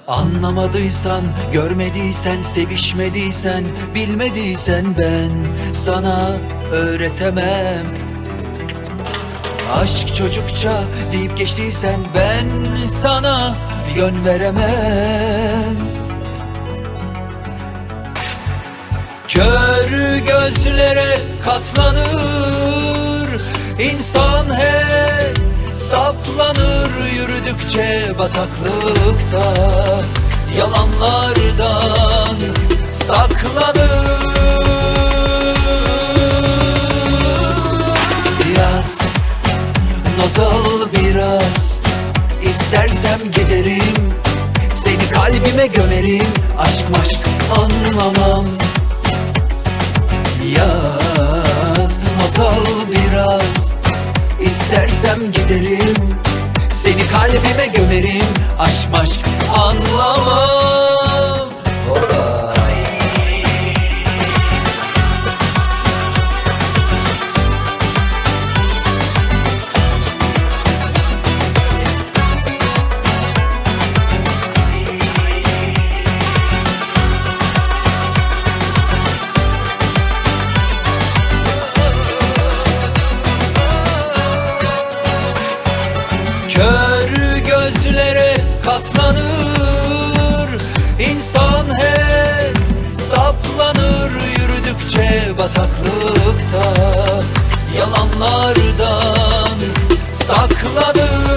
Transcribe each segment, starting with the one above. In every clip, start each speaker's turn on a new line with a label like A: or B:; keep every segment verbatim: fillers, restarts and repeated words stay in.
A: Anlamadıysan, görmediysen, sevişmediysen, bilmediysen ben sana öğretemem. Aşk çocukça deyip geçtiysen ben sana yön veremem. Kör gözlere katlanır insan, hep saplanır yürüdükçe bataklıkta. Yalanlardan saklanır. Yaz, not al biraz, İstersem giderim, seni kalbime gömerim. Aşk maşk anlamam. Yaz, not al biraz, İstersem giderim, seni kalbime gömerim. Aşk maşk anlamam. Hopa. Kör gözlere katlanır insan, hep saplanır yürüdükçe bataklıkta. Yalanlardan saklanır.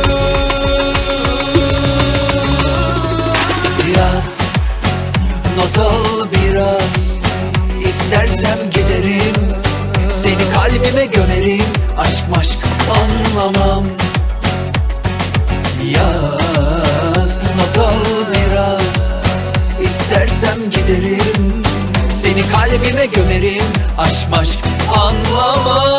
A: Yaz, not al biraz, İstersem giderim, seni kalbime gömerim. Aşk maşk anlamam. Yaz, not al biraz, İstersem giderim, seni kalbime gömerim. Aşk maşk anlamam.